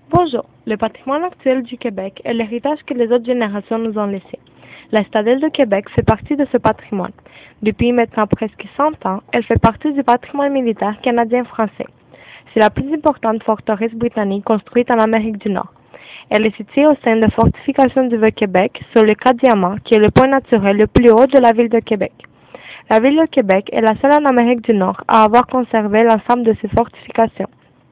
Bonjour. Le patrimoine actuel du Québec est l'héritage que les autres générations nous ont laissé. La citadelle de Québec fait partie de ce patrimoine. Depuis maintenant presque 100 ans, elle fait partie du patrimoine militaire canadien-français. C'est la plus importante forteresse britannique construite en Amérique du Nord. Elle est située au sein de fortifications du Vieux-Québec sur le Cap-Diamant, qui est le point naturel le plus haut de la ville de Québec. La ville de Québec est la seule en Amérique du Nord à avoir conservé l'ensemble de ses fortifications.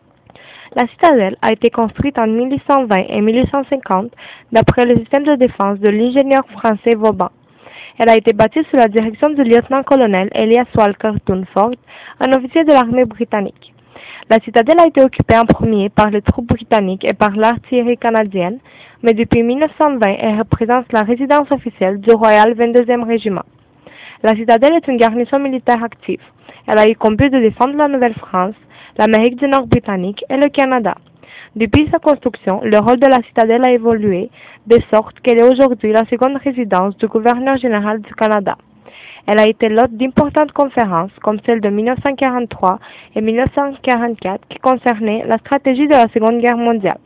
La citadelle a été construite en 1820 et 1850 d'après le système de défense de l'ingénieur français Vauban. Elle a été bâtie sous la direction du lieutenant-colonel Elias Walker Dunford, un officier de l'armée britannique. La citadelle a été occupée en premier par les troupes britanniques et par l'artillerie canadienne, mais depuis 1920, elle représente la résidence officielle du Royal 22e Régiment. La citadelle est une garnison militaire active. Elle a eu comme but de défendre la Nouvelle-France, l'Amérique du Nord britannique et le Canada. Depuis sa construction, le rôle de la citadelle a évolué, de sorte qu'elle est aujourd'hui la seconde résidence du gouverneur général du Canada. Elle a été l'hôte d'importantes conférences, comme celle de 1943 et 1944, qui concernaient la stratégie de la Seconde Guerre mondiale.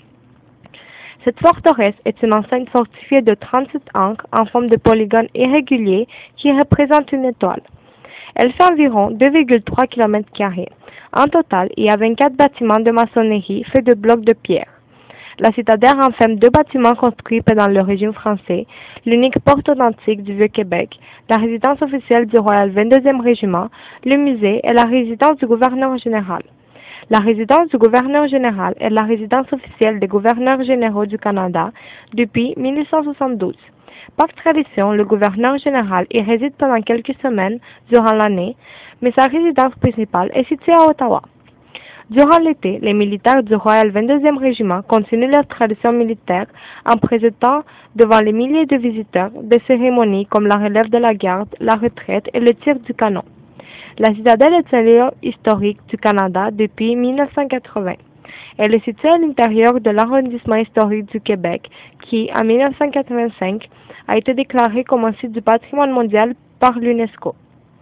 Cette forteresse est une enceinte fortifiée de 37 ancres en forme de polygone irrégulier qui représente une étoile. Elle fait environ 2,3 km². En total, il y a 24 bâtiments de maçonnerie faits de blocs de pierre. La citadelle renferme deux bâtiments construits pendant le régime français, l'unique porte authentique du Vieux-Québec, la résidence officielle du Royal 22e Régiment, le musée et la résidence du gouverneur général. La résidence du gouverneur général est la résidence officielle des gouverneurs généraux du Canada depuis 1872. Par tradition, le gouverneur général y réside pendant quelques semaines durant l'année, mais sa résidence principale est située à Ottawa. Durant l'été, les militaires du Royal 22e Régiment continuent leur tradition militaire en présentant devant les milliers de visiteurs des cérémonies comme la relève de la garde, la retraite et le tir du canon. La citadelle est un lieu historique du Canada depuis 1980. Elle est située à l'intérieur de l'arrondissement historique du Québec qui, en 1985, a été déclaré comme un site du patrimoine mondial par l'UNESCO.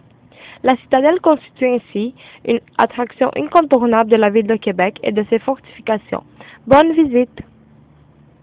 La citadelle constitue ainsi une attraction incontournable de la ville de Québec et de ses fortifications. Bonne visite!